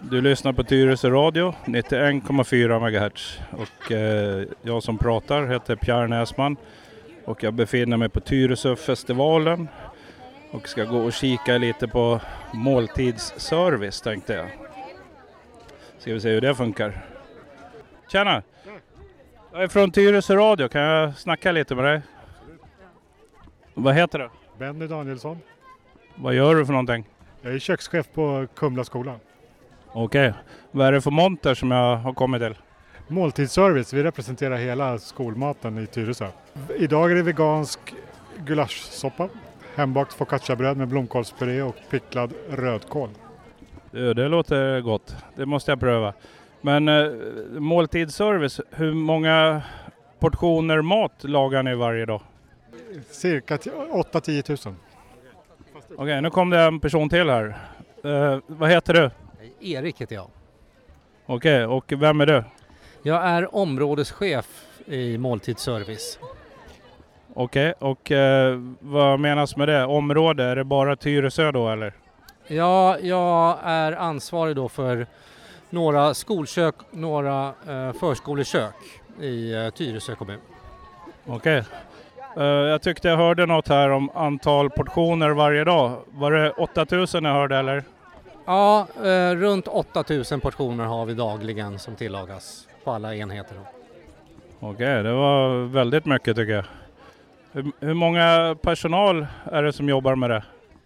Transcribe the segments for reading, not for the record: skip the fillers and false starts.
Du lyssnar på Tyresö Radio 91,4 MHz och jag som pratar heter Pierre Näsman och jag befinner mig på Tyresöfestivalen och ska gå och kika lite på måltidsservice tänkte jag. Ska vi se hur det funkar. Tjena! Jag är från Tyresö Radio, kan jag snacka lite med dig? Vad heter du? Benny Danielsson. Vad gör du för någonting? Jag är kökschef på Kumlaskolan. Okej. Vad är det för monter som jag har kommit till? Måltidsservice, vi representerar hela skolmaten i Tyresö. Idag är det vegansk gulaschsoppa, hembakt focacciabröd med blomkålspuré och picklad rödkål. Det låter gott, det måste jag pröva. Men måltidsservice, hur många portioner mat lagar ni varje dag? Cirka 8-10 000. Okej, nu kom det en person till här. Vad heter du? Erik heter jag. Okej, och vem är du? Jag är områdeschef i måltidsservice. Okej, och vad menas med det? Område, är det bara Tyresö då eller? Ja, jag är ansvarig då för några skolkök, några förskolekök i Tyresö kommun. Okej. Jag tyckte jag hörde något här om antal portioner varje dag. Var det 8000 jag hörde eller? Ja, runt 8000 portioner har vi dagligen som tillagas på alla enheter. Okej, det var väldigt mycket tycker jag. Hur många personal är det som jobbar med det?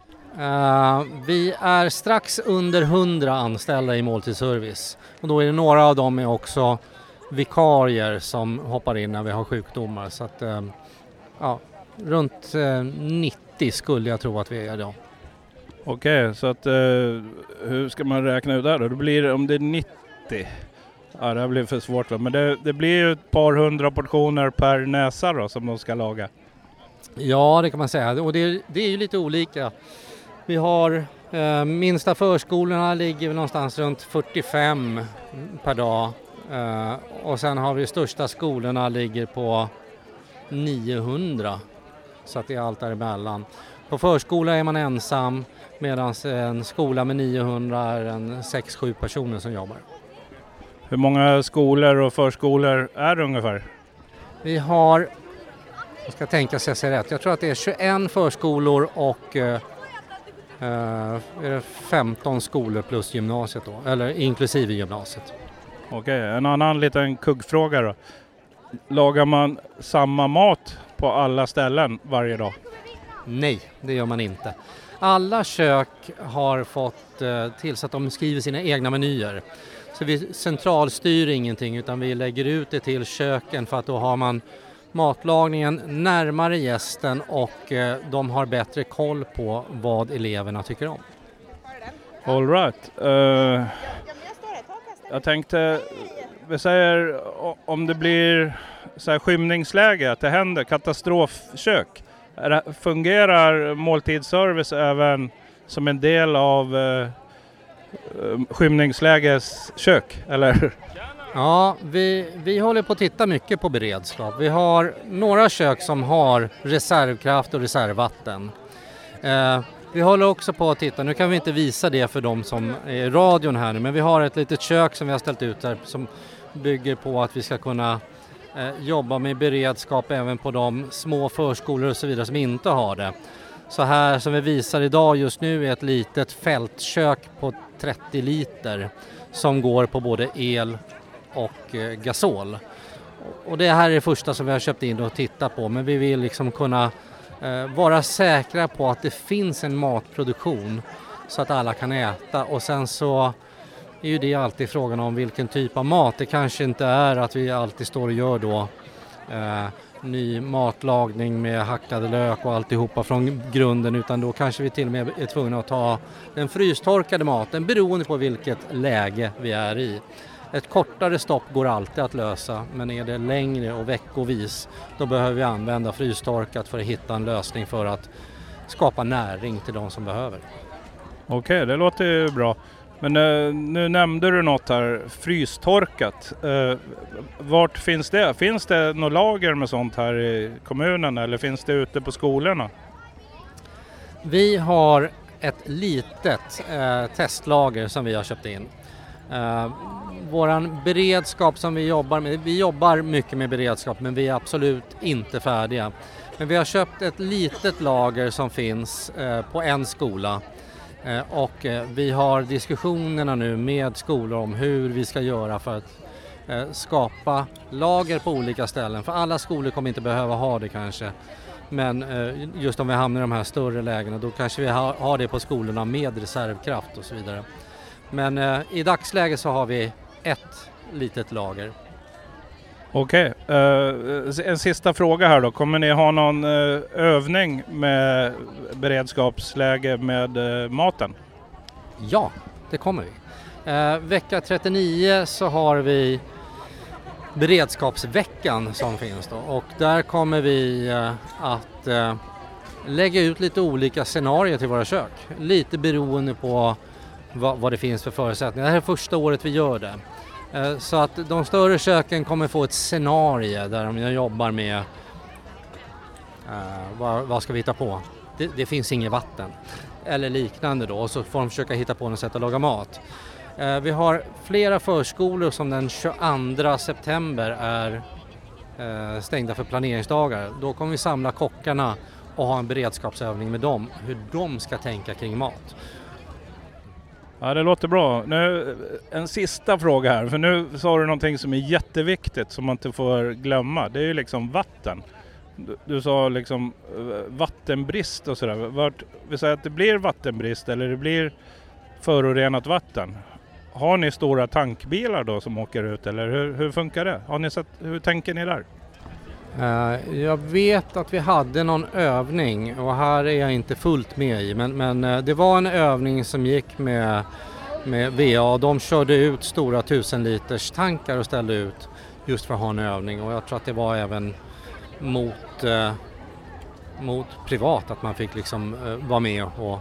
Vi är strax under 100 anställda i måltidsservice. Och då är det några av dem är också vikarier som hoppar in när vi har sjukdomar. Så att, runt 90 skulle jag tro att vi är idag. Okej, så att hur ska man räkna ut det då? Det blir om det är 90. Ja, det här blir för svårt då. Men det blir ju ett par hundra portioner per näsa då som de ska laga. Ja, det kan man säga. Och det är ju lite olika. Vi har minsta förskolorna ligger någonstans runt 45 per dag. Och sen har vi största skolorna ligger på 900. Så att det är allt däremellan. På förskola är man ensam medan en skola med 900 är en 6-7 personer som jobbar. Hur många skolor och förskolor är det ungefär? Vi har, jag ska tänka så jag säger rätt, jag tror att det är 21 förskolor och 15 skolor plus gymnasiet då, eller inklusive gymnasiet. Okej, en annan liten kuggfråga då. Lagar man samma mat på alla ställen varje dag? Nej, det gör man inte. Alla kök har fått till så att de skriver sina egna menyer. Så vi centralstyr ingenting utan vi lägger ut det till köken för att då har man matlagningen närmare gästen och de har bättre koll på vad eleverna tycker om. All right. Jag tänkte, vi säger om det blir så här skymningsläge, att det händer katastrofkök. Fungerar måltidsservice även som en del av skymningsläges kök, eller? Ja, vi håller på att titta mycket på beredskap. Vi har några kök som har reservkraft och reservvatten. Vi håller också på att titta, nu kan vi inte visa det för de som är i radion här nu, men vi har ett litet kök som vi har ställt ut där som bygger på att vi ska kunna jobba med beredskap även på de små förskolor och så vidare som inte har det. Så här som vi visar idag just nu är ett litet fältkök på 30 liter som går på både el och gasol. Och det här är det första som vi har köpt in och tittat på, men vi vill liksom kunna vara säkra på att det finns en matproduktion så att alla kan äta, och sen så är ju det alltid frågan om vilken typ av mat. Det kanske inte är att vi alltid står och gör då ny matlagning med hackade lök och alltihopa från grunden, utan då kanske vi till och med är tvungna att ta den frystorkade maten beroende på vilket läge vi är i. Ett kortare stopp går alltid att lösa, men är det längre och veckovis då behöver vi använda frystorkat för att hitta en lösning för att skapa näring till de som behöver. Okej, det låter ju bra. Men nu nämnde du något här, frystorkat. Vart finns det? Finns det några lager med sånt här i kommunen eller finns det ute på skolorna? Vi har ett litet testlager som vi har köpt in. Våran beredskap som vi jobbar med, vi jobbar mycket med beredskap men vi är absolut inte färdiga. Men vi har köpt ett litet lager som finns på en skola och vi har diskussionerna nu med skolor om hur vi ska göra för att skapa lager på olika ställen. För alla skolor kommer inte behöva ha det kanske. Men just om vi hamnar i de här större lägena då kanske vi har det på skolorna med reservkraft och så vidare. Men i dagsläget så har vi ett litet lager. Okej, en sista fråga här då. Kommer ni ha någon övning med beredskapsläge med maten? Ja, det kommer vi. Vecka 39 så har vi beredskapsveckan som finns då. Och där kommer vi att lägga ut lite olika scenarier till våra kök. Lite beroende på vad det finns för förutsättningar. Det här är första året vi gör det. Så att de större köken kommer få ett scenario där de jobbar med vad ska vi hitta på? Det finns inget vatten eller liknande då och så får de försöka hitta på något sätt att laga mat. Vi har flera förskolor som den 22 september är stängda för planeringsdagar. Då kommer vi samla kockarna och ha en beredskapsövning med dem, hur de ska tänka kring mat. Ja, det låter bra. Nu, en sista fråga här, för nu sa du någonting som är jätteviktigt som man inte får glömma. Det är ju liksom vatten. Du sa liksom vattenbrist och sådär. Vi säger att det blir vattenbrist eller det blir förorenat vatten. Har ni stora tankbilar då som åker ut eller hur funkar det? Har ni sett, hur tänker ni där? Jag vet att vi hade någon övning och här är jag inte fullt med i men det var en övning som gick med VA. De körde ut stora 1000 liters tankar och ställde ut just för att ha en övning och jag tror att det var även mot privat att man fick liksom vara med och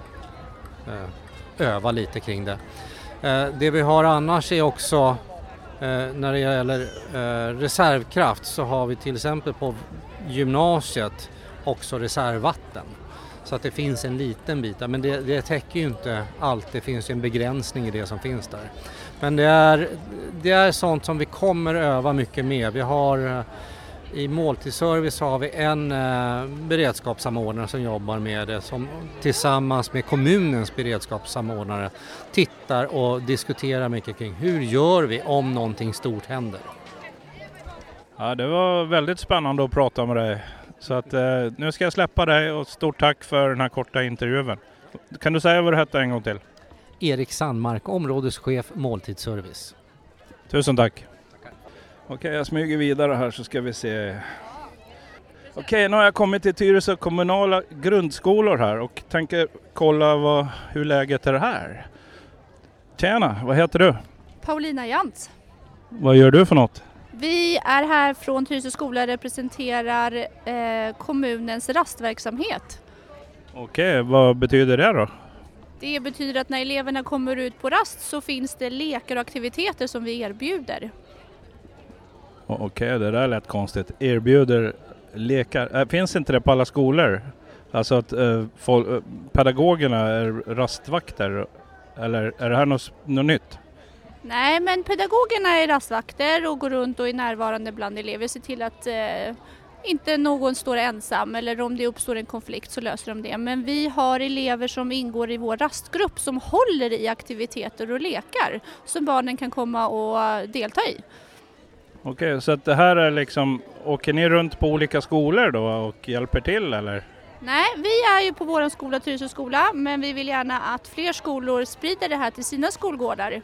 öva lite kring det. Det vi har annars är också när det gäller reservkraft så har vi till exempel på gymnasiet också reservvatten. Så att det finns en liten bit där, men det täcker ju inte allt. Det finns ju en begränsning i det som finns där. Men det är sånt som vi kommer öva mycket med. Vi har i måltidsservice har vi en beredskapssamordnare som jobbar med det som tillsammans med kommunens beredskapssamordnare tittar och diskuterar mycket kring hur gör vi om någonting stort händer. Ja, det var väldigt spännande att prata med dig. Så att nu ska jag släppa dig och stort tack för den här korta intervjun. Kan du säga vad du hette en gång till? Erik Sandmark, områdeschef måltidsservice. Tusen tack. Okej, jag smyger vidare här så ska vi se. Okej, nu har jag kommit till Tyresö kommunala grundskolor här och tänker kolla hur läget är här. Tjena, vad heter du? Paulina Jantz. Vad gör du för något? Vi är här från Tyresö skola och representerar kommunens rastverksamhet. Okej, vad betyder det då? Det betyder att när eleverna kommer ut på rast så finns det lekar och aktiviteter som vi erbjuder. Okej, det där lät konstigt. Erbjuder lekar. Finns inte det på alla skolor? Alltså att pedagogerna är rastvakter? Eller är det här något nytt? Nej, men pedagogerna är rastvakter och går runt och är närvarande bland elever. Ser till att inte någon står ensam eller om det uppstår en konflikt så löser de det. Men vi har elever som ingår i vår rastgrupp som håller i aktiviteter och lekar som barnen kan komma och delta i. Okej, så att det här är liksom, åker ni runt på olika skolor då och hjälper till eller? Nej, vi är ju på vår skola, Tyresö skola, men vi vill gärna att fler skolor sprider det här till sina skolgårdar.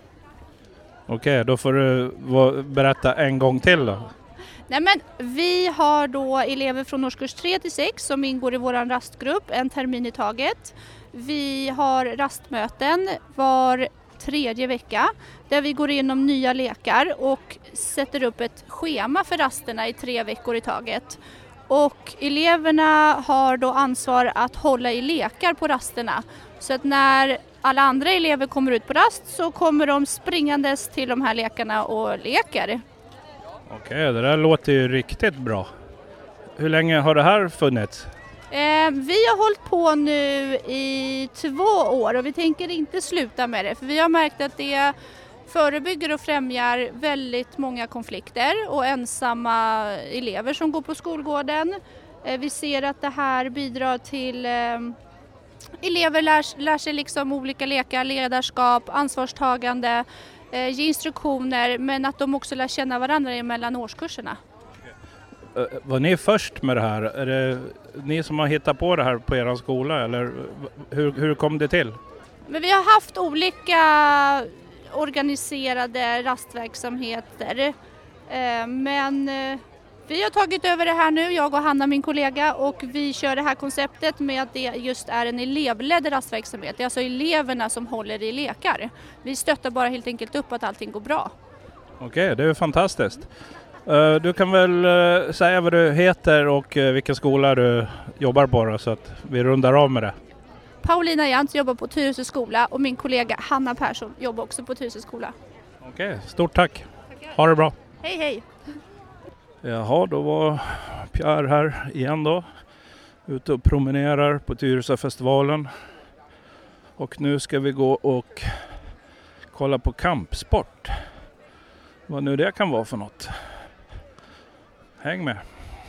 Okej, då får du berätta en gång till då. Nej, men vi har då elever från årskurs 3 till 6 som ingår i vår rastgrupp en termin i taget. Vi har rastmöten var 3:e vecka där vi går igenom nya lekar och sätter upp ett schema för rasterna i 3 veckor i taget. Och eleverna har då ansvar att hålla i lekar på rasterna så att när alla andra elever kommer ut på rast så kommer de springandes till de här lekarna och leker. Okej, det där låter ju riktigt bra. Hur länge har det här funnits? Vi har hållit på nu i 2 år och vi tänker inte sluta med det. För vi har märkt att det förebygger och främjar väldigt många konflikter och ensamma elever som går på skolgården. Vi ser att det här bidrar till elever lär sig liksom olika lekar, ledarskap, ansvarstagande, ge instruktioner, men att de också lär känna varandra mellan årskurserna. Var ni först med det här? Är det ni som har hittat på det här på er skola eller hur kom det till? Men vi har haft olika organiserade rastverksamheter, men vi har tagit över det här nu, jag och Hanna, min kollega, och vi kör det här konceptet med att det just är en elevledd rastverksamhet. Det är alltså eleverna som håller i lekar. Vi stöttar bara helt enkelt upp att allting går bra. Okej, det är fantastiskt. Du kan väl säga vad du heter och vilken skola du jobbar på då, så att vi rundar av med det. Paulina Jantz jobbar på Tyresö skola och min kollega Hanna Persson jobbar också på Tyresö skola. Okej, stort tack. Ha det bra. Hej hej! Jaha, då var Pierre här igen då. Ute och promenerar på Tyresöfestivalen. Och nu ska vi gå och kolla på kampsport. Vad nu det kan vara för något. Häng med.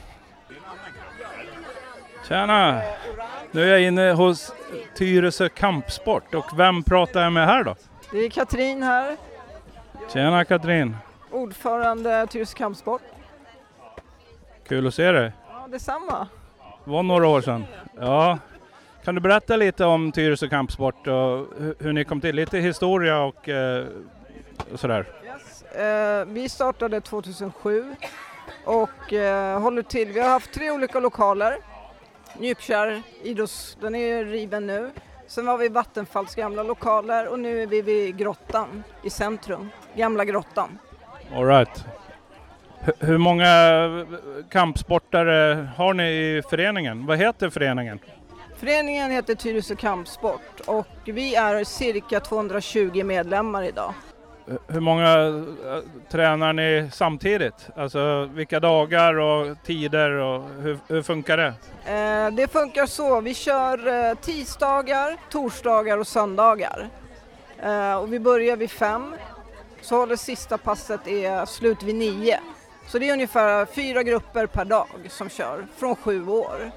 Tjena! Nu är jag inne hos Tyresö kampsport. Och vem pratar jag med här då? Det är Katrin här. Tjena Katrin! Ordförande Tyresö kampsport. Kul att se dig. Ja, detsamma. Det var några år sedan. Ja. Kan du berätta lite om Tyresö kampsport och hur ni kom till? Lite historia och sådär. Yes. Vi startade 2007 och håller till. Vi har haft 3 olika lokaler. Njupkär idrotts, den är riven nu. Sen var vi Vattenfalls gamla lokaler och nu är vi vid grottan i centrum. Gamla grottan. All right. Hur många kampsportare har ni i föreningen? Vad heter föreningen? Föreningen heter Tyresö kampsport och vi är cirka 220 medlemmar idag. Hur många tränar ni samtidigt? Alltså vilka dagar och tider och hur funkar det? Det funkar så. Vi kör tisdagar, torsdagar och söndagar. Och vi börjar vid 5. Så håller sista passet är slut vid 9. Så det är ungefär 4 grupper per dag som kör från 7 år.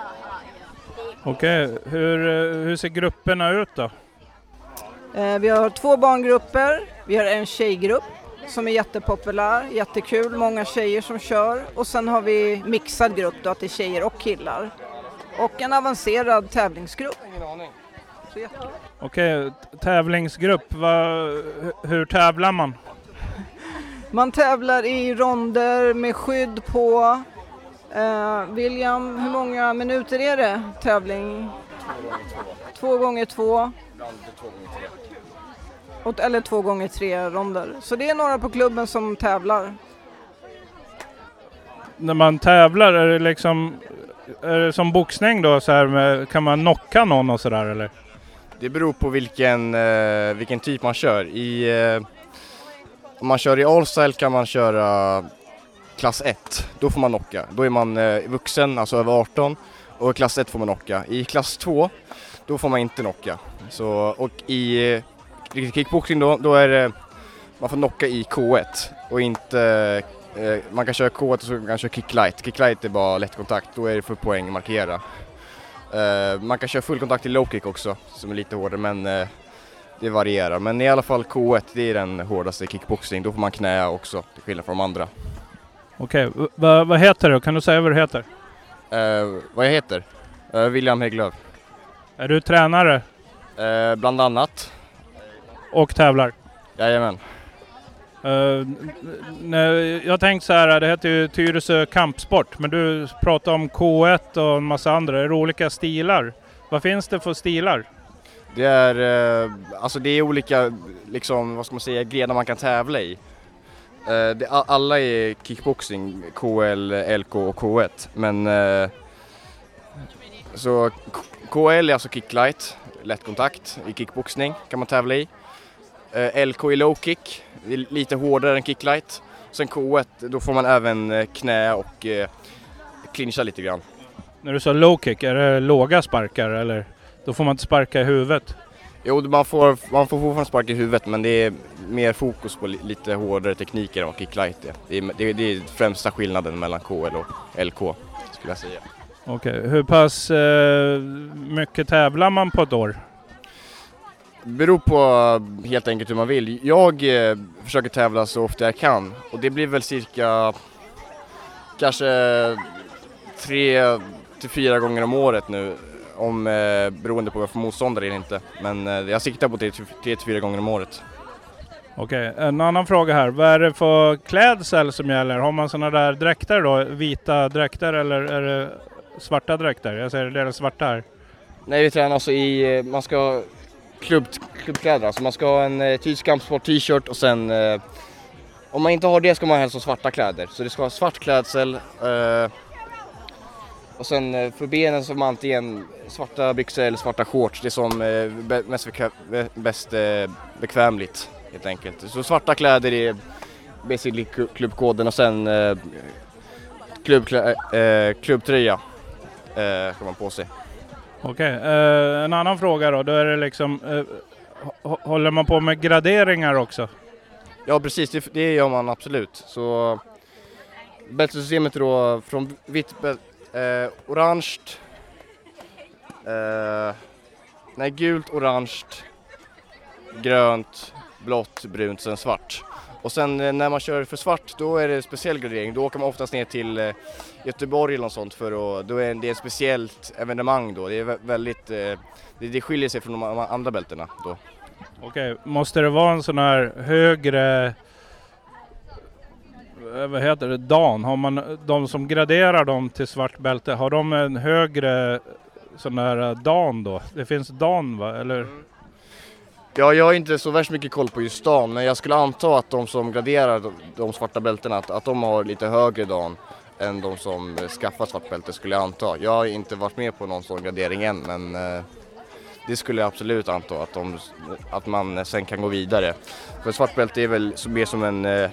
Okej, hur ser grupperna ut då? Vi har 2 barngrupper, vi har en tjejgrupp som är jättepopulär, jättekul, många tjejer som kör. Och sen har vi mixad grupp då, att det är tjejer och killar. Och en avancerad tävlingsgrupp. Så jättekul. Okej, tävlingsgrupp, hur tävlar man? Man tävlar i ronder med skydd på. William, hur många minuter är det tävling? 2 gånger 2. Eller 2 gånger 3 ronder. Så det är några på klubben som tävlar. När man tävlar, är det som boxning då? Så här kan man knocka någon och sådär eller? Det beror på vilken typ man kör. Om man kör i all-style kan man köra klass 1. Då får man knocka. Då är man vuxen, alltså över 18. Och i klass 1 får man knocka. I klass 2, då får man inte knocka. Och i kickboxing då är det, man får knocka i K1. Och inte, man kan köra K1 och så kan man köra kicklight. Kicklight är bara lätt kontakt, då är det för poäng markera. Man kan köra full kontakt i low kick också, som är lite hårdare, men det varierar. Men i alla fall K1, det är den hårdaste kickboxing. Då får man knä också, till skillnad från de andra. Okej, vad heter du? Kan du säga vad du heter? Vad jag heter? William Hägglöf. Är du tränare? Bland annat. Och tävlar? Jajamän. Jag tänkte så här, det heter ju Tyresö kampsport, men du pratar om K1 och en massa andra. Är det olika stilar? Vad finns det för stilar? Det är olika, liksom, vad ska man säga, grenar man kan tävla i. Alla är kickboxing, KL, LK och K1. Men så KL är alltså kicklight, lätt kontakt i kickboxning kan man tävla i. LK är low kick, det är lite hårdare än kicklight. Sen K1, då får man även knä och clincha lite grann. När du sa low kick, är det låga sparkar eller då får man inte sparka i huvudet? Jo, man får fortfarande sparka i huvudet, men det är mer fokus på lite hårdare tekniker och kicklight. Det är främsta skillnaden mellan KL och LK, skulle jag säga. Okej, hur pass mycket tävlar man på ett år? Beror på helt enkelt hur man vill. Jag försöker tävla så ofta jag kan, och det blir väl cirka kanske 3-4 gånger om året nu, beroende på vad för motståndare eller inte. Men jag siktar på 3-4 gånger om året. Okej, en annan fråga här. Vad är det för klädsel som gäller? Har man sådana där dräkter då? Vita dräkter eller är det svarta dräkter? Jag säger det är svarta här. Nej, vi tränar alltså man ska ha klubbkläder. Alltså man ska ha en tysk kampsport t-shirt och sen om man inte har det ska man helst ha svarta kläder. Så det ska vara svart klädsel. Och sen för benen så har man antingen svarta byxor eller svarta shorts. Det är som mest bekvämligt helt enkelt. Så svarta kläder är basically klubbkoden, och sen klubbtröja ska man på sig. Okej, en annan fråga då är det liksom, håller man på med graderingar också? Ja precis, det gör man absolut. Så bältesystemet då från vitt, orange, gult, orange, grönt, blått, brunt, sen svart. Och sen när man kör för svart, då är det speciell gradering. Då åker man oftast ner till Göteborg eller något sånt, då är det ett speciellt evenemang då. Det är väldigt, det skiljer sig från de andra bältena då. Okej, måste det vara en sån här högre, vad heter det, dan? Har man, de som graderar dem till svart bälte, har de en högre sån här dan då? Det finns dan va, eller? Ja, jag har inte så värst mycket koll på just dan, men jag skulle anta att de som graderar de svarta bältena, att de har lite högre dan än de som skaffar svart bälte, skulle jag anta. Jag har inte varit med på någon sån gradering än, men det skulle jag absolut anta att man sen kan gå vidare. För svart bälte är väl mer som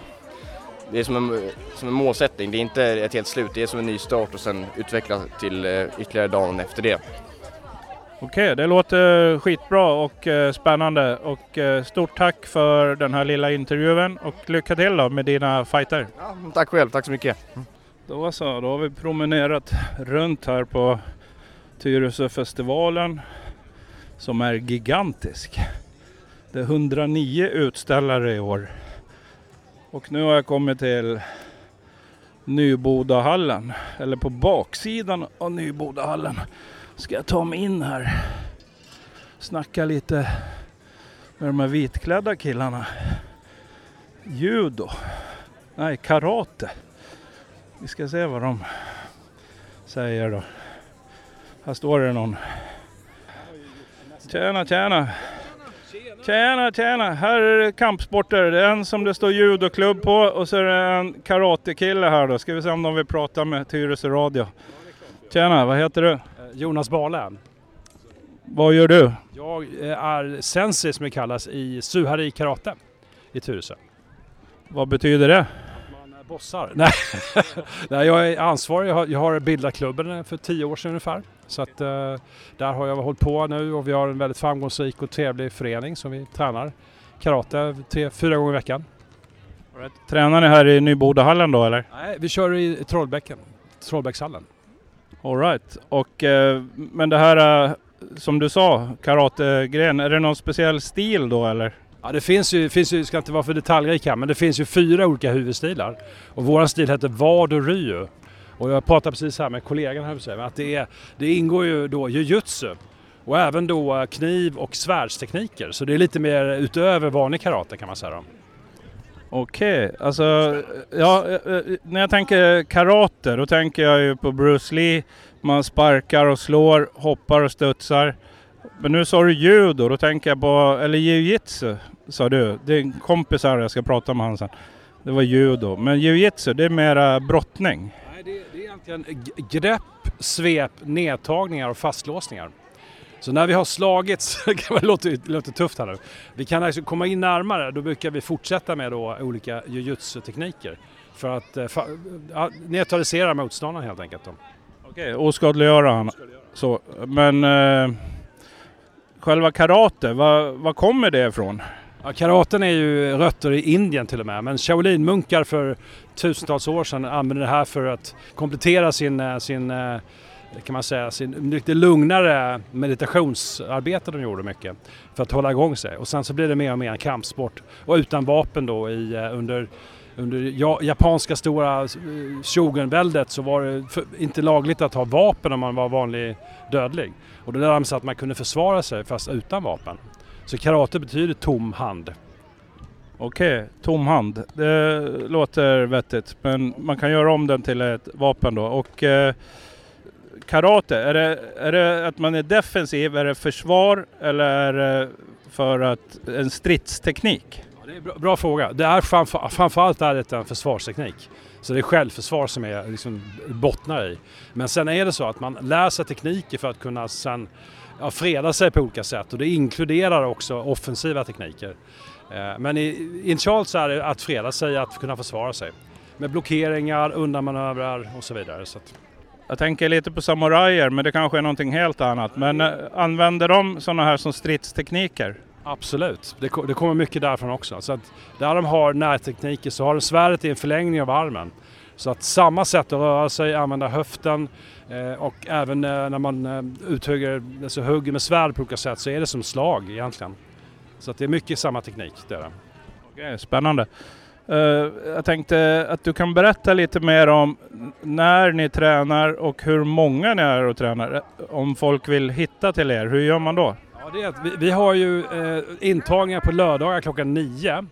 en målsättning. Det är inte ett helt slut, det är som en ny start och sen utveckla till ytterligare dagen efter det. Okej, det låter skitbra och spännande, och stort tack för den här lilla intervjun och lycka till då med dina fighter. Ja, tack själv, tack så mycket. Då har vi promenerat runt här på Tyresöfestivalen som är gigantisk. Det är 109 utställare i år. Och nu har jag kommit till Nybodahallen, eller på baksidan av Nybodahallen. Ska jag ta mig in här, snacka lite med de här vitklädda killarna. Judo, nej karate. Vi ska se vad de säger då. Här står det någon. Tjena. Här är det kampsporter. Det är en som det står judoklubb på, och så är det en karatekille här då. Ska vi se om de vill prata med Tyresö Radio. Tjena, vad heter du? Jonas Barlän. Vad gör du? Jag är sensei som det kallas i Suhari karate i Tyresö. Vad betyder det? Man bossar. Nej, jag är ansvarig. Jag har bildat klubben för 10 år sedan ungefär. Så att där har jag hållit på nu, och vi har en väldigt framgångsrik och trevlig förening som vi tränar karate 3-4 gånger i veckan. Right. Tränar ni här i Nybodahallen då eller? Nej, vi kör i Trollbäckshallen. All right. Och men det här som du sa, karategren, är det någon speciell stil då eller? Ja, det finns ju, ska inte vara för detaljrik här, men det finns ju 4 olika huvudstilar. Och våran stil heter Wado Ryu. Och jag pratade precis här med kollegan här, att det ingår ju då jujutsu och även då kniv- och svärdstekniker. Så det är lite mer utöver vanlig karate kan man säga. Okej, alltså när jag tänker karate då tänker jag ju på Bruce Lee. Man sparkar och slår, hoppar och studsar. Men nu sa du judo, då tänker jag på, eller jiu-jitsu sa du. Det är en kompis här, jag ska prata med han sen. Det var judo, men jiu-jitsu det är mera brottning. Nej, det är egentligen grepp, svep, nedtagningar och fastlåsningar. Så när vi har slagits, det låter tufft här nu. Vi kan alltså komma in närmare, då brukar vi fortsätta med då olika jiu-jitsu-tekniker. För att neutralisera motståndaren helt enkelt. Okej, oskadliggöra han. Så, men själva karate, vad kommer det ifrån? Ja, karaten är ju rötter i Indien till och med, men Shaolin-munkar för tusentals år sedan använde det här för att komplettera sin kan man säga, sin lite lugnare meditationsarbete de gjorde mycket för att hålla igång sig. Och sen så blir det mer och mer en kampsport. Och utan vapen då under japanska stora shogunväldet så var det inte lagligt att ha vapen om man var vanlig dödlig. Och då lärde de sig att man kunde försvara sig fast utan vapen. Så karate betyder tom hand. Okej, tom hand. Det låter vettigt, men man kan göra om den till ett vapen då. Och karate, är det att man är defensiv, är det försvar eller är det för att en stridsteknik? Ja, det är bra fråga. Det är framförallt är det en försvarsteknik. Så det är självförsvar som är liksom bottnar i. Men sen är det så att man lär sig tekniker för att kunna sen freda sig på olika sätt. Och det inkluderar också offensiva tekniker. Men initialt så är det att freda sig, att kunna försvara sig. Med blockeringar, undanmanövrar och så vidare. Så att... Jag tänker lite på samurajer, men det kanske är någonting helt annat. Men använder de sådana här som stridstekniker? Absolut, det kommer mycket därifrån också. Så att där de har närtekniker så har de svärdet i en förlängning av armen. Så att samma sätt att röra sig, använda höften och även när man hugger med svärd på olika sätt så är det som slag egentligen. Så att det är mycket samma teknik. Det är det. Okej, spännande. Jag tänkte att du kan berätta lite mer om när ni tränar och hur många ni är och tränar. Om folk vill hitta till er, hur gör man då? Ja, det är att vi har ju intagningar på lördagar klockan 9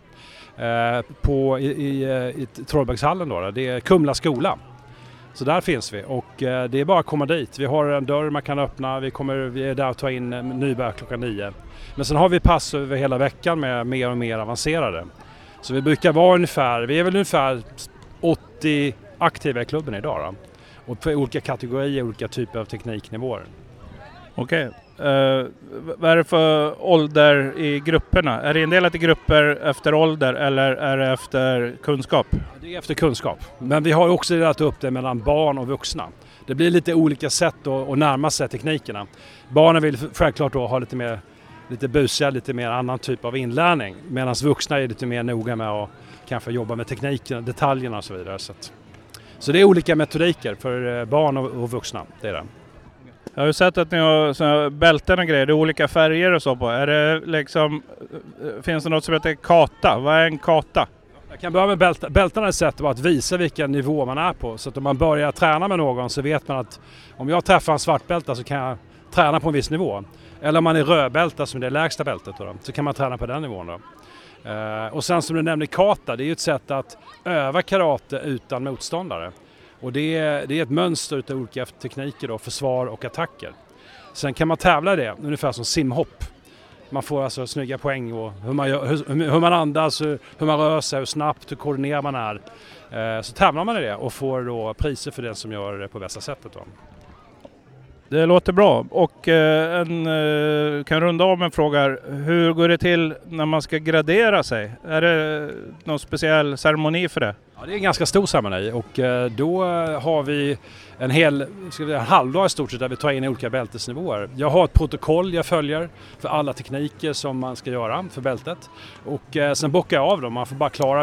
i Trollbäckshallen då. Det är Kumla skola. Så där finns vi och det är bara att komma dit. Vi har en dörr man kan öppna, vi är där och tar in nybörjare klockan 9. Men sen har vi pass över hela veckan med mer och mer avancerade. Så vi brukar vara vi är väl ungefär 80 aktiva i klubben idag då. Och för olika kategorier, olika typer av tekniknivåer. Okej. Vad är det för ålder i grupperna? Är det indelat i grupper efter ålder eller är det efter kunskap? Det är efter kunskap. Men vi har också delat upp det mellan barn och vuxna. Det blir lite olika sätt att närma sig teknikerna. Barnen vill självklart då ha lite busiga, lite mer annan typ av inlärning. Medan vuxna är lite mer noga med att kanske jobba med tekniken, detaljerna och så vidare. Så det är olika metodiker för barn och vuxna, det är det. Jag har ju sett att ni har såna bälten och grejer, det är olika färger och så på. Är det liksom, finns det något som heter kata? Vad är en kata? Jag kan börja med bältarna är ett sätt att visa vilken nivå man är på. Så att om man börjar träna med någon så vet man att om jag träffar en svartbälta så kan jag träna på en viss nivå. Eller om man är rödbälta som är det lägsta bältet då, så kan man träna på den nivån då. Och sen som du nämnde kata, det är ju ett sätt att öva karate utan motståndare. Och det är ett mönster av olika tekniker då, försvar och attacker. Sen kan man tävla i det, ungefär som simhopp. Man får alltså snygga poäng och hur man andas, hur man rör sig, hur snabbt, hur koordinerad man är. Så tävlar man i det och får då priser för den som gör det på bästa sättet då. Det låter bra och kan runda av med en fråga. Hur går det till när man ska gradera sig? Är det någon speciell ceremoni för det? Ja, det är en ganska stor ceremoni och då har vi en halvdag i stort sett där vi tar in olika bältesnivåer. Jag har ett protokoll jag följer för alla tekniker som man ska göra för bältet och sen bockar jag av dem. Man får bara klara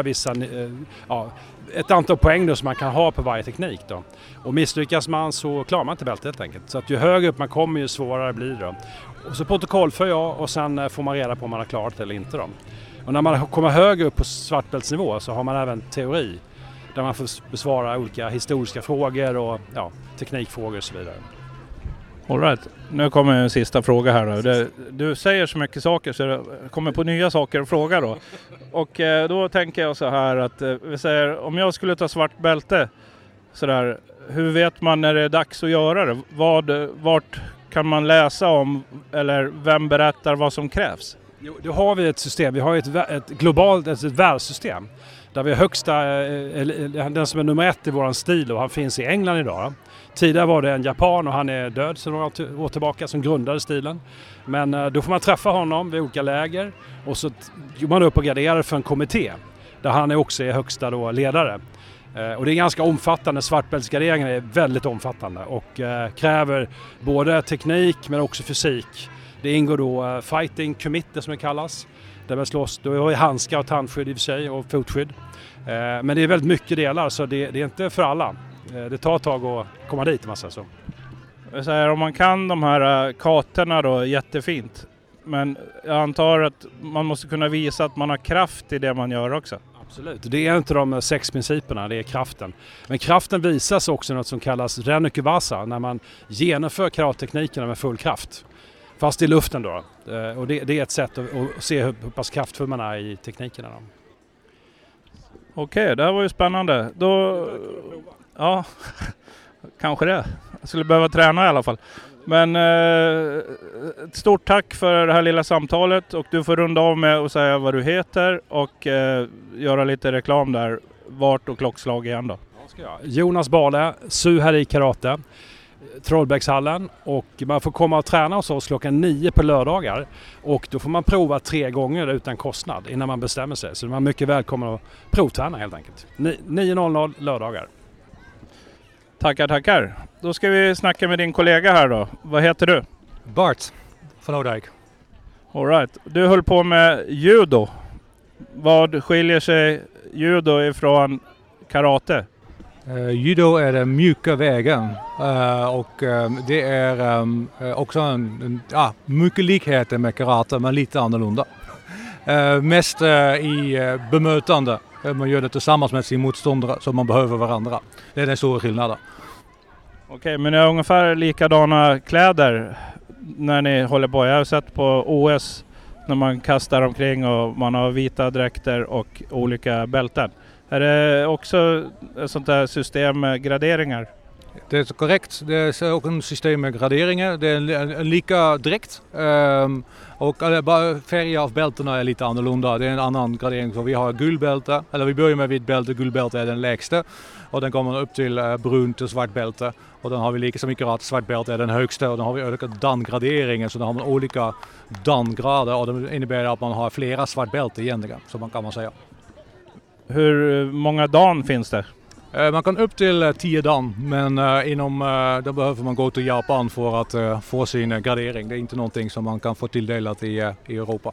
ett antal poäng då som man kan ha på varje teknik då. Och misslyckas man så klarar man inte bältet helt enkelt. Så att ju högre upp man kommer ju svårare blir det då. Och så protokollför jag och sen får man reda på om man har klarat det eller inte då. Och när man kommer högre upp på svartbältsnivå så har man även teori. Där man får besvara olika historiska frågor och teknikfrågor och så vidare. All right. Nu kommer en sista fråga här då. Du säger så mycket saker så det kommer på nya saker att fråga då. Och då tänker jag så här att vi säger om jag skulle ta svart bälte sådär, hur vet man när det är dags att göra det? Vart kan man läsa om eller vem berättar vad som krävs? Jo, då har vi ett system. Vi har ett globalt ett världssystem där vi har den som är nummer 1 i våran stil och han finns i England idag. Tidigare var det en japan och han är död sedan några år tillbaka som grundade stilen. Men då får man träffa honom vid olika läger och så går man upp och graderar för en kommitté där han också är högsta då ledare. Och det är ganska omfattande, svartbältsgraderingen är väldigt omfattande och kräver både teknik men också fysik. Det ingår då fighting kumite som det kallas. Där man slåss, då har vi handskar och tandskydd i och för sig och fotskydd. Men det är väldigt mycket delar så det är inte för alla. Det tar ett tag att komma dit en massa så. Så här, om man kan de här katerna då jättefint. Men jag antar att man måste kunna visa att man har kraft i det man gör också. Absolut, det är inte de 6 principerna, det är kraften. Men kraften visas också något som kallas Rennukuvasa när man genomför karateteknikerna med full kraft. Fast i luften då. Och det är ett sätt att se hur pass kraftfull man är i teknikerna. Okej, det här var ju spännande. Då, ja, kanske det. Jag skulle behöva träna i alla fall. Men ett stort tack för det här lilla samtalet och du får runda av med att säga vad du heter och göra lite reklam där. Vart och klockslag igen då. Jonas Bale, Suhari Karate, Trollbäckshallen, och man får komma och träna hos oss klockan 9 på lördagar och då får man prova 3 gånger utan kostnad innan man bestämmer sig. Så man är mycket välkommen att provträna helt enkelt. 9.00 lördagar. Tackar. Då ska vi snacka med din kollega här då. Vad heter du? Bart van Oudijk. All right. Du höll på med judo. Vad skiljer sig judo ifrån karate? Judo är den mjuka vägen och det är också mycket likheter med karate men lite annorlunda. Mest i bemötande. Man gör det tillsammans med sin motståndare så man behöver varandra. Det är den stora skillnaden. Okej, men ni har ungefär likadana kläder när ni håller på. Jag har sett på OS när man kastar omkring och man har vita dräkter och olika bälten. Är det också ett sånt här system med graderingar? Det är korrekt. Det är också ett system med graderingar. Det är en lika dräkt. Och bara färgen av bältena är lite annorlunda. Det är en annan gradering. Så vi har guldbälte, eller vi börjar med vitt bälte. Guldbälte är den lägsta. Och den kommer upp till brunt och svart bälte. Och den har vi lika som i karate. Svart bälte är den högsta. Och då har vi olika dan-graderingar. Så då har man olika dan-grader. Och det innebär att man har flera svart bälte egentligen. Så man kan man säga. Hur många dan finns det? Man kan upp till 10 dan, men då behöver man gå till Japan för att få sin gradering. Det är inte någonting som man kan få tilldelat i Europa.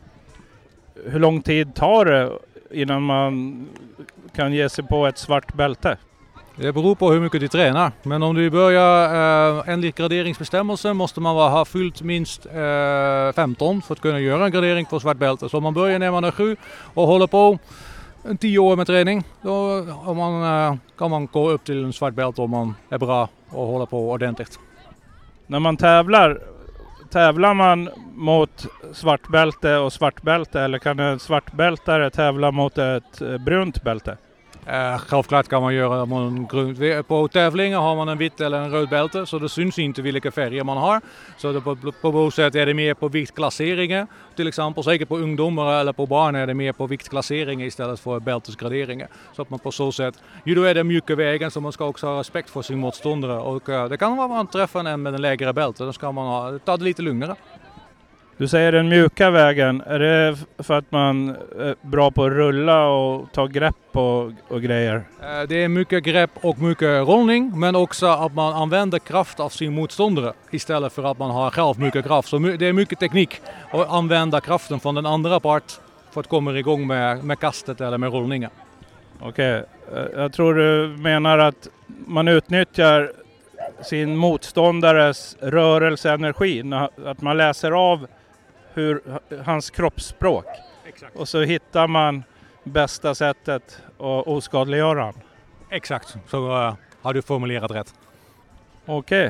Hur lång tid tar det innan man kan ge sig på ett svart bälte? Det beror på hur mycket du tränar. Men om du börjar enligt graderingsbestämmelsen måste man ha fyllt minst 15 för att kunna göra en gradering på svart bälte. Så om man börjar när man är 7 och håller på 10 år med träning, då kan man gå upp till en svart bälte om man är bra och håller på ordentligt. När man tävlar man mot svartbälte och svartbälte eller kan en svartbältare tävla mot ett brunt bälte? Självklart kan man göra på tävlingar har man en vitt eller en röd bälte så det syns inte vilka färger man har. Så på vårt sätt är det mer på viktklasseringar till exempel. Säkert på ungdomar eller på barn är det mer på viktklasseringar istället för bältesgraderingar. Så att man på så sätt, judo är den mjuka vägen så man ska också ha respekt för sin motståndare. Och det kan vara man träffar en med en lägre bälte, då ska man ta det lite lugnare. Du säger den mjuka vägen, är det för att man är bra på att rulla och ta grepp och grejer? Det är mycket grepp och mycket rullning, men också att man använder kraft av sin motståndare istället för att man har själv mycket kraft. Så det är mycket teknik att använda kraften från den andra part för att komma igång med kastet eller med rullningen. Okej, jag tror du menar att man utnyttjar sin motståndares rörelseenergi, att man läser av hans kroppsspråk. Exakt. Och så hittar man bästa sättet att oskadliggöra han. Exakt, så har du formulerat rätt. Okej,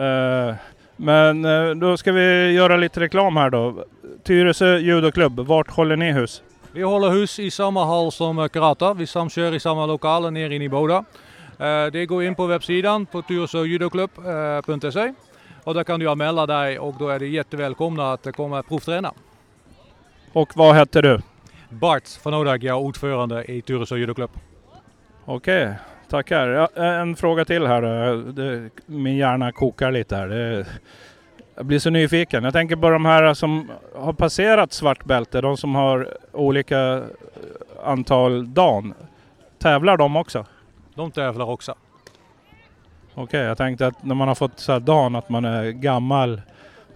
men då ska vi göra lite reklam här då. Tyresö judoklubb, vart håller ni hus? Vi håller hus i samma hall som karate. Vi samkör i samma lokaler nere inne i Boda. Det går in på webbsidan på tyresöjudoklubb.se. Och där kan du anmäla dig och då är det jättevälkomna att komma provträna. Och vad heter du? Bart van Oudijk, jag är ordförande i Tyresö judoklubb. Okej, tackar. En fråga till här. Min hjärna kokar lite här. Jag blir så nyfiken. Jag tänker på de här som har passerat svart bälte. De som har olika antal dan. Tävlar de också? De tävlar också. Okej, jag tänkte att när man har fått så här dan att man är gammal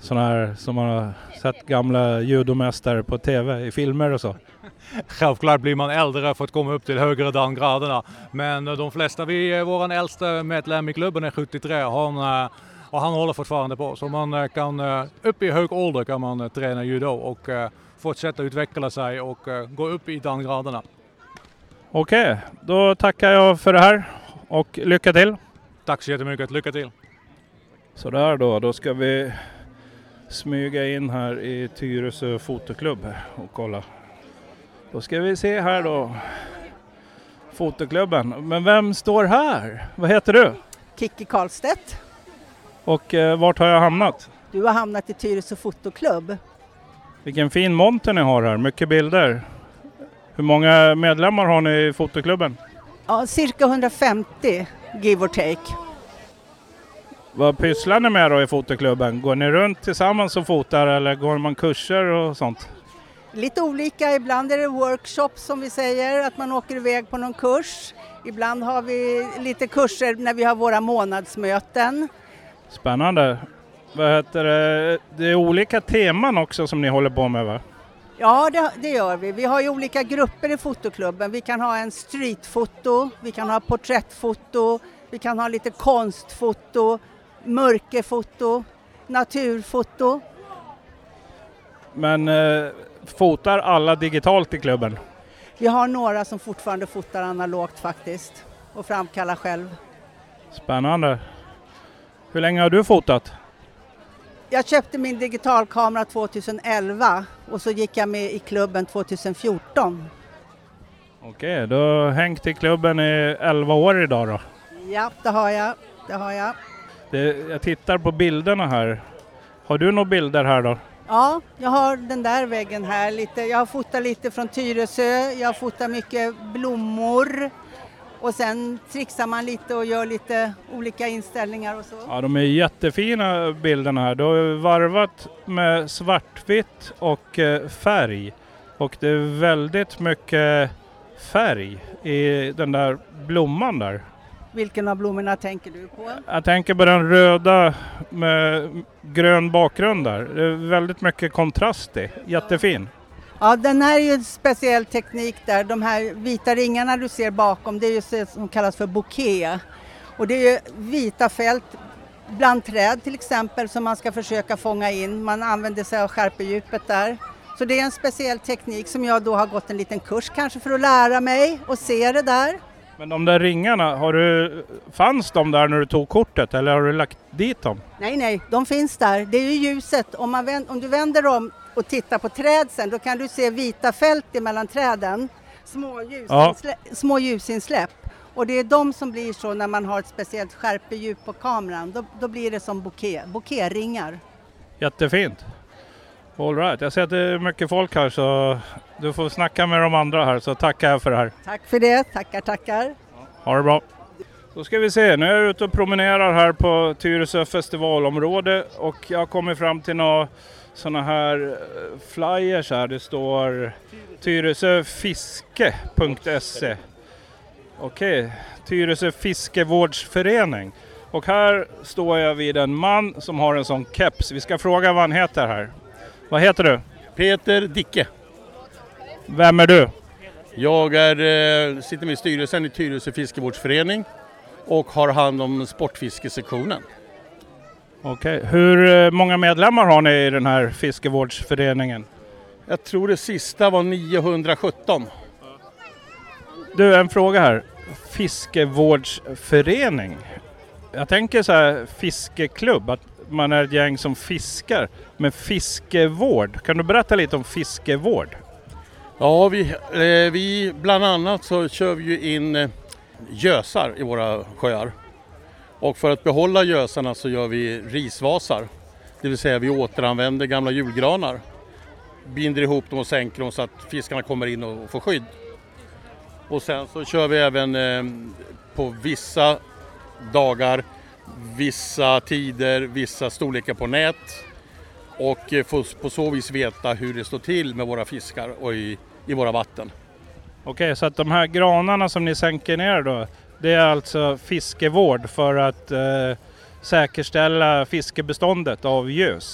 sådana här som man har sett gamla judomästare på tv i filmer och så? Självklart blir man äldre för att komma upp till högre dangraderna. Men de flesta, vår äldsta medlem i klubben är 73 och han håller fortfarande på. Så man kan upp i hög ålder kan man träna judo och fortsätta utveckla sig och gå upp i dangraderna. Okej, då tackar jag för det här och lycka till. Tack så jättemycket, lycka till. Sådär då ska vi smyga in här i Tyresö fotoklubb och kolla. Då ska vi se här då, fotoklubben. Men vem står här? Vad heter du? Kikki Karlstedt. Och vart har jag hamnat? Du har hamnat i Tyresö fotoklubb. Vilken fin monter ni har här, mycket bilder. Hur många medlemmar har ni i fotoklubben? Ja, cirka 150, give or take. Vad pysslar ni med då i fotoklubben? Går ni runt tillsammans och fotar eller går man kurser och sånt? Lite olika, ibland är det workshops som vi säger, att man åker iväg på någon kurs. Ibland har vi lite kurser när vi har våra månadsmöten. Spännande. Vad heter det? Det är olika teman också som ni håller på med, va? Ja, det gör vi. Vi har ju olika grupper i fotoklubben. Vi kan ha en streetfoto, vi kan ha porträttfoto, vi kan ha lite konstfoto, mörkerfoto, naturfoto. Men fotar alla digitalt i klubben? Vi har några som fortfarande fotar analogt faktiskt och framkallar själv. Spännande. Hur länge har du fotat? Jag köpte min digitalkamera 2011 och så gick jag med i klubben 2014. Okej, du har hängt i klubben i 11 år idag då? Ja, det har jag. Jag tittar på bilderna här. Har du några bilder här då? Ja, jag har den där väggen här lite. Jag har fotat lite från Tyresö, jag har fotat mycket blommor. Och sen trixar man lite och gör lite olika inställningar och så. Ja, de är jättefina bilderna här. Du har varvat med svartvitt och färg. Och det är väldigt mycket färg i den där blomman där. Vilken av blommorna tänker du på? Jag tänker på den röda med grön bakgrund där. Det är väldigt mycket kontrast i. Jättefin. Ja, den här är ju en speciell teknik där. De här vita ringarna du ser bakom, det är ju det som kallas för bouquet. Och det är ju vita fält bland träd till exempel som man ska försöka fånga in. Man använder sig av skärpedjupet där. Så det är en speciell teknik som jag då har gått en liten kurs kanske för att lära mig och se det där. Men de där ringarna, fanns de där när du tog kortet eller har du lagt dit dem? Nej, de finns där. Det är ju ljuset. Om du vänder om och tittar på träd sen, då kan du se vita fält mellan träden. Små ljusinsläpp. Och det är de som blir så när man har ett speciellt skärpedjup på kameran. Då blir det som bouquetringar. Jättefint. All right. Jag ser att det är mycket folk här så du får snacka med de andra här, så tackar jag för det här. Tack för det. Tackar. Ha det bra. Då ska vi se, nu är jag ute och promenerar här på Tyresö festivalområde och jag har kommit fram till några sådana här flyers här. Det står tyresöfiske.se. Okej, Tyresö fiskevårdsförening. Och här står jag vid en man som har en sån keps. Vi ska fråga vad han heter här. Vad heter du? Peter Dicke. Vem är du? Jag sitter med i styrelsen i Tyresö fiskevårdsförening och har hand om sportfiskesektionen. Okej. Hur många medlemmar har ni i den här fiskevårdsföreningen? Jag tror det sista var 917. Du, en fråga här. Fiskevårdsförening. Jag tänker så här fiskeklubb, att man är ett gäng som fiskar. Men fiskevård, kan du berätta lite om fiskevård? Ja, vi bland annat så kör vi ju in gösar i våra sjöar. Och för att behålla gösarna så gör vi risvasar. Det vill säga vi återanvänder gamla julgranar. Binder ihop dem och sänker dem så att fiskarna kommer in och får skydd. Och sen så kör vi även på vissa dagar, vissa tider, vissa storlekar på nät. Och får på så vis veta hur det står till med våra fiskar och i våra vatten. Okej, så att de här granarna som ni sänker ner då, det är alltså fiskevård för att säkerställa fiskebeståndet av gös?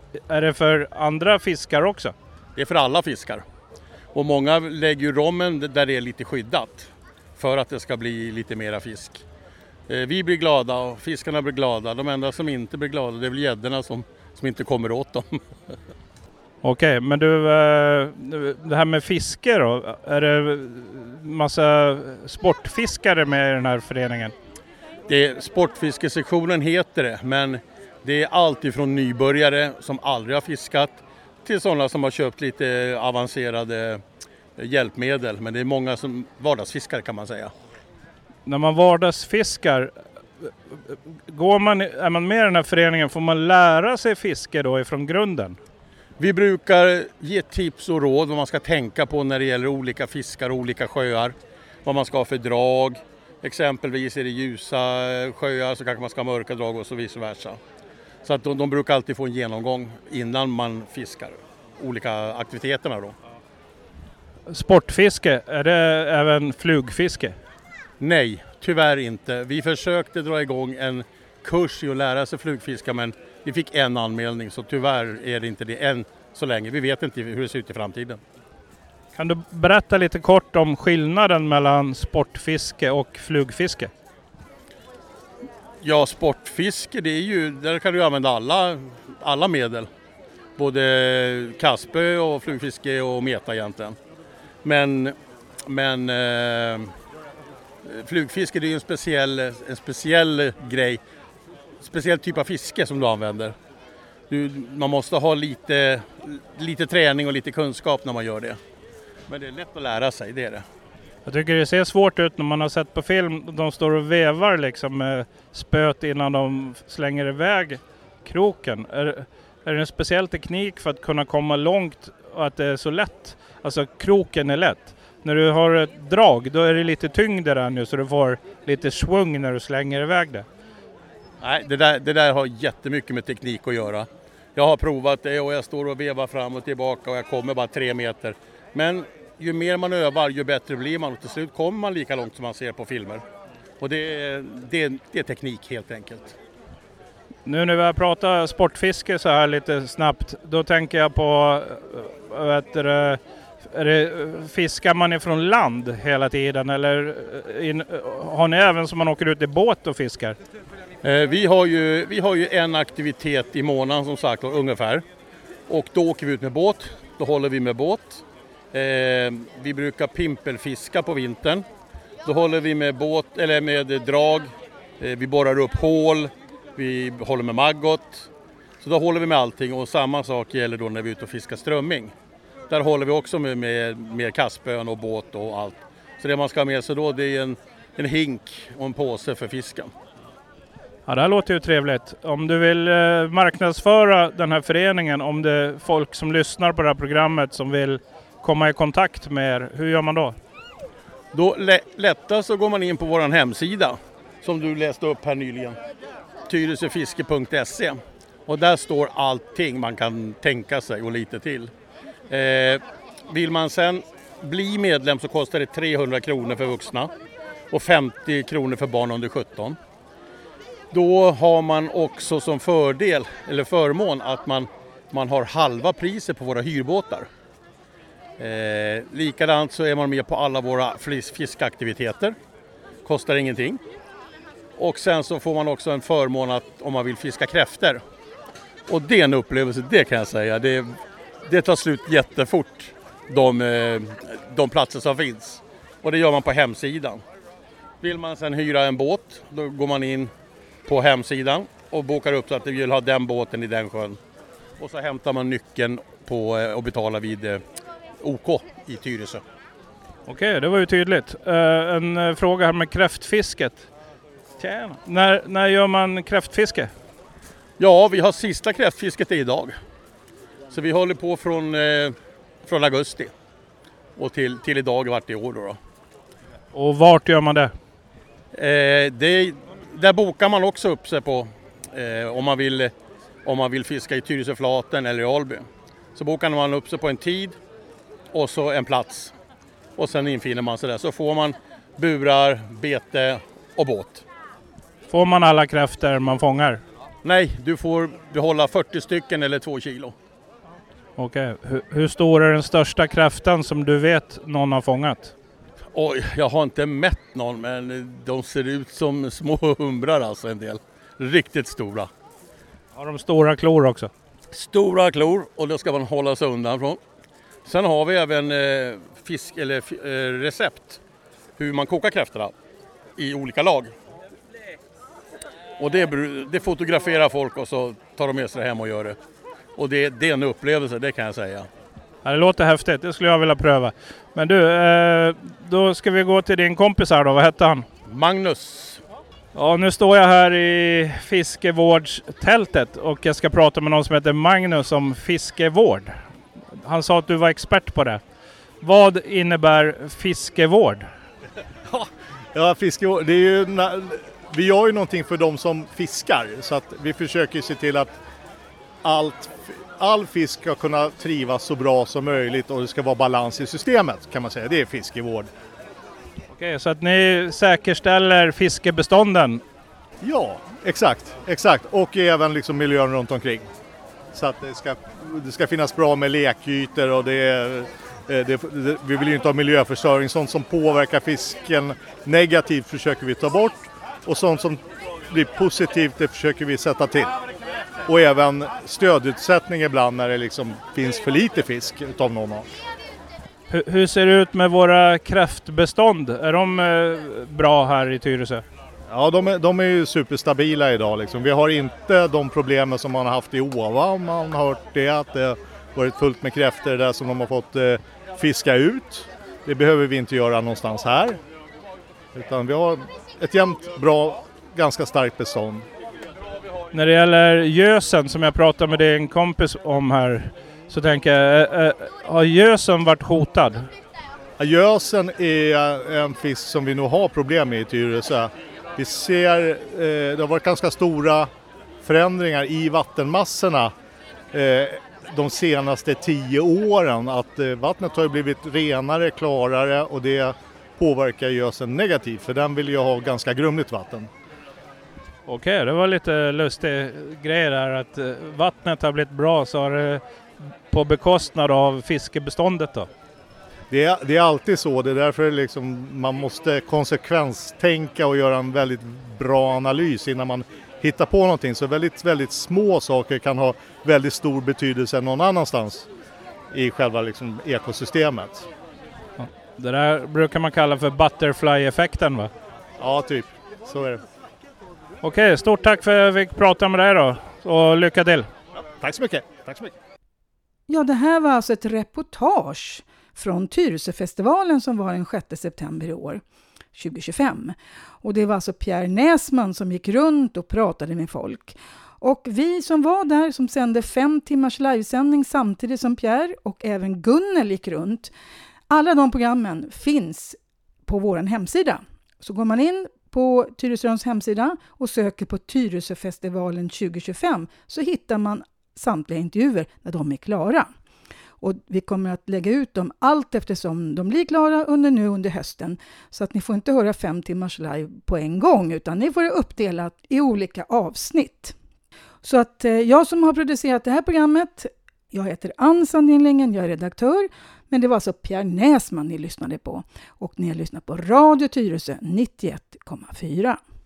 Är det för andra fiskar också? Det är för alla fiskar. Och många lägger ju rommen där det är lite skyddat för att det ska bli lite mera fisk. Vi blir glada och fiskarna blir glada. De enda som inte blir glada, det är väl gäddorna som inte kommer åt dem. Okej, men du, det här med fiske då, är det massa sportfiskare med i den här föreningen? Sportfiskesektionen heter det, men det är allt ifrån nybörjare som aldrig har fiskat till sådana som har köpt lite avancerade hjälpmedel. Men det är många som vardagsfiskare kan man säga. När man vardagsfiskar, är man med i den här föreningen, får man lära sig fiske då ifrån grunden? Vi brukar ge tips och råd vad man ska tänka på när det gäller olika fiskar och olika sjöar. Vad man ska ha för drag. Exempelvis är det ljusa sjöar så kanske man ska ha mörka drag och så vice versa. Så att de brukar alltid få en genomgång innan man fiskar olika aktiviteterna då. Sportfiske, är det även flugfiske? Nej, tyvärr inte. Vi försökte dra igång en kurs i att lära sig flugfiska, men vi fick en anmälning, så tyvärr är det inte det än så länge. Vi vet inte hur det ser ut i framtiden. Kan du berätta lite kort om skillnaden mellan sportfiske och flugfiske? Ja, sportfiske, det är ju, där kan du använda alla medel. Både kastspö och flugfiske och meta egentligen. Men flugfiske, det är ju en speciell grej. Speciell typ av fiske som du använder. Man måste ha lite träning och lite kunskap när man gör det. Men det är lätt att lära sig, det är det. Jag tycker det ser svårt ut när man har sett på film. De står och vevar liksom med spöt innan de slänger iväg kroken. Är det en speciell teknik för att kunna komma långt och att det är så lätt? Alltså kroken är lätt. När du har ett drag, då är det lite tyngd där nu så du får lite svung när du slänger iväg det. Nej, det där har jättemycket med teknik att göra. Jag har provat det och jag står och vevar fram och tillbaka och jag kommer bara 3 meter. Men ju mer man övar, ju bättre blir man och till slut kommer man lika långt som man ser på filmer. Och det är teknik helt enkelt. Nu när vi har pratat sportfiske så här lite snabbt, då tänker jag på, fiskar man ifrån land hela tiden eller har ni även som man åker ut i båt och fiskar? Vi har ju en aktivitet i månaden som sagt ungefär. Och då åker vi ut med båt, då håller vi med båt. Vi brukar pimpelfiska på vintern. Då håller vi med båt eller med drag. Vi borrar upp hål, vi håller med maggot. Så då håller vi med allting och samma sak gäller då när vi är ute och fiskar strömming. Där håller vi också med kastspön och båt och allt. Så det man ska ha med sig då, det är en hink och en påse för fisken. Ja, det här låter ju trevligt. Om du vill marknadsföra den här föreningen, om det är folk som lyssnar på det här programmet som vill komma i kontakt med er, hur gör man då? Då lättast så går man in på vår hemsida som du läste upp här nyligen. tyresöfiske.se. Och där står allting man kan tänka sig och lite till. Vill man sen bli medlem så kostar det 300 kronor för vuxna och 50 kronor för barn under 17. Då har man också som fördel eller förmån att man har halva priset på våra hyrbåtar. Likadant så är man med på alla våra fiskaktiviteter. Kostar ingenting. Och sen så får man också en förmån att om man vill fiska kräftor. Och det är en upplevelse, det kan jag säga. Det tar slut jättefort, de platser som finns. Och det gör man på hemsidan. Vill man sen hyra en båt, då går man in på hemsidan och bokar upp så att du vill ha den båten i den sjön. Och så hämtar man nyckeln och betalar vid OK i Tyresö. Okej, det var ju tydligt. En fråga här med kräftfisket. Tjena. När gör man kräftfiske? Ja, vi har sista kräftfisket idag. Så vi håller på från augusti och till idag vart i år då. Och vart gör man det? Där bokar man också upp sig på om man vill fiska i Tyresöflaten eller i Alby. Så bokar man upp sig på en tid och så en plats. Och sen infinner man sig där. Så får man burar, bete och båt. Får man alla kräftor man fångar? Nej, du får behålla 40 stycken eller 2 kilo. Okej. Hur stor är den största kräftan som du vet någon har fångat? Oj, jag har inte mätt någon, men de ser ut som små humrar alltså en del. Riktigt stora. Har de stora klor också? Stora klor, och det ska man hålla sig undan från. Sen har vi även recept hur man kokar kräftorna i olika lag. Och det fotograferar folk och så tar de med sig det hem och gör det. Och det är en upplevelse, det kan jag säga. Ja, det låter häftigt, det skulle jag vilja pröva. Men du, då ska vi gå till din kompis här då, vad hette han? Magnus. Ja, nu står jag här i fiskevårdstältet och jag ska prata med någon som heter Magnus om fiskevård. Han sa att du var expert på det. Vad innebär fiskevård? Ja, fiskevård, det är ju, vi gör ju någonting för de som fiskar, så att vi försöker se till att all fisk ska kunna trivas så bra som möjligt och det ska vara balans i systemet, kan man säga. Det är fiskevård. Okej, så att ni säkerställer fiskebestånden? Ja, exakt. Och även liksom miljön runt omkring. Så att det ska finnas bra med lekytor och vi vill ju inte ha miljöförstöring. Sånt som påverkar fisken negativt försöker vi ta bort. Och sånt som blir positivt, det försöker vi sätta till. Och även stödutsättning ibland när det liksom finns för lite fisk utav någon art. Hur ser det ut med våra kräftbestånd? Är de bra här i Tyresö? Ja, de är ju superstabila idag. Liksom. Vi har inte de problemen som man har haft i Åva. Man har hört det, att det har varit fullt med kräftor där som de har fått fiska ut. Det behöver vi inte göra någonstans här. Utan vi har ett jämnt, bra, ganska starkt bestånd. När det gäller gösen som jag pratade med din kompis om här, så tänker jag, har gösen varit hotad? Ja, gösen är en fisk som vi nog har problem med i Tyresö. Vi ser, det har varit ganska stora förändringar i vattenmassorna de senaste 10 åren. Att vattnet har blivit renare, klarare och det påverkar gösen negativt, för den vill ju ha ganska grumligt vatten. Okej, det var lite lustig grej där att vattnet har blivit bra, så har det på bekostnad av fiskebeståndet då? Det är alltid så, det är därför liksom man måste konsekvenstänka och göra en väldigt bra analys innan man hittar på någonting. Så väldigt, väldigt små saker kan ha väldigt stor betydelse någon annanstans i själva liksom ekosystemet. Ja, det där brukar man kalla för butterfly-effekten, va? Ja, typ. Så är det. Okej, stort tack för att vi fick prata med dig då. Och lycka till. Ja, tack så mycket. Ja, det här var alltså ett reportage från Tyresöfestivalen som var den 6 september i år, 2025. Och det var alltså Pierre Näsman som gick runt och pratade med folk. Och vi som var där, som sände 5 timmars livesändning samtidigt som Pierre och även Gunnel gick runt. Alla de programmen finns på vår hemsida. Så går man in på Tyresöns hemsida och söker på Tyresöfestivalen 2025 så hittar man samtliga intervjuer när de är klara. Och vi kommer att lägga ut dem allt eftersom de blir klara under hösten. Så att ni får inte höra 5 timmars live på en gång, utan ni får det uppdelat i olika avsnitt. Så att jag som har producerat det här programmet, jag heter Ann Sandinlingen, jag är redaktör. Men det var alltså Pierre Näsman ni lyssnade på. Och ni har lyssnat på Radio Tyresö 91,4.